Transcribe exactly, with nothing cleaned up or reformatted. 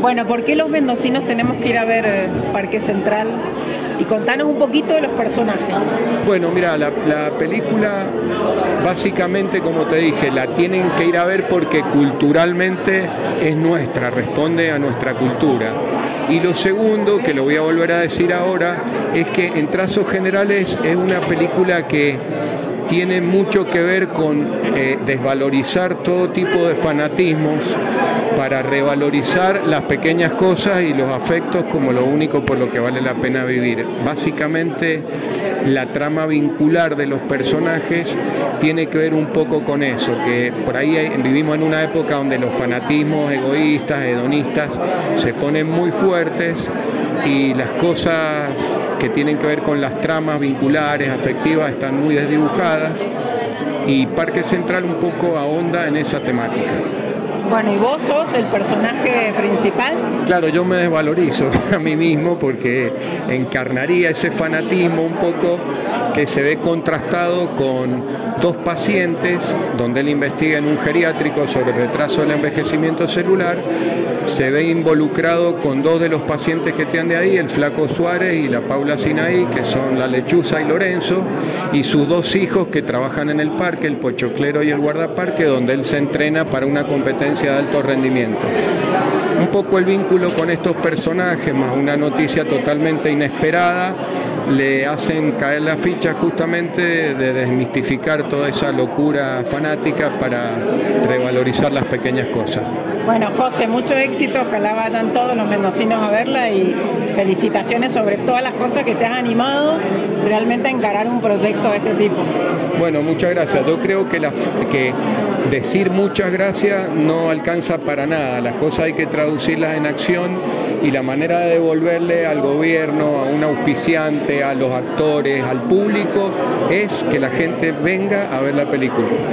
Bueno, ¿por qué los mendocinos tenemos que ir a ver eh, Parque Central? Y contanos un poquito de los personajes. Bueno, mira, la, la película básicamente, como te dije, la tienen que ir a ver porque culturalmente es nuestra, responde a nuestra cultura. Y lo segundo, que lo voy a volver a decir ahora, es que en trazos generales es una película que tiene mucho que ver con eh, desvalorizar todo tipo de fanatismos para revalorizar las pequeñas cosas y los afectos como lo único por lo que vale la pena vivir. Básicamente, la trama vincular de los personajes tiene que ver un poco con eso, que por ahí hay, vivimos en una época donde los fanatismos egoístas, hedonistas, se ponen muy fuertes y las cosas que tienen que ver con las tramas vinculares, afectivas, están muy desdibujadas, y Parque Central un poco ahonda en esa temática. Bueno, ¿y vos sos el personaje principal? Claro, yo me desvalorizo a mí mismo porque encarnaría ese fanatismo un poco que se ve contrastado con dos pacientes, donde él investiga en un geriátrico sobre el retraso del envejecimiento celular. Se ve involucrado con dos de los pacientes que tienen de ahí, el Flaco Suárez y la Paula Sinaí, que son la Lechuza y Lorenzo, y sus dos hijos que trabajan en el parque, el Pochoclero y el Guardaparque, donde él se entrena para una competencia de alto rendimiento. Un poco el vínculo con estos personajes, más una noticia totalmente inesperada, le hacen caer la ficha justamente de desmistificar toda esa locura fanática para revalorizar las pequeñas cosas. Bueno, José, mucho éxito, ojalá vayan todos los mendocinos a verla y felicitaciones sobre todas las cosas que te has animado realmente a encarar un proyecto de este tipo. Bueno, muchas gracias. Yo creo que, la, que decir muchas gracias no alcanza para nada, las cosas hay que traducirlas en acción y la manera de devolverle al gobierno, a un auspiciante, a los actores, al público, es que la gente venga a ver la película.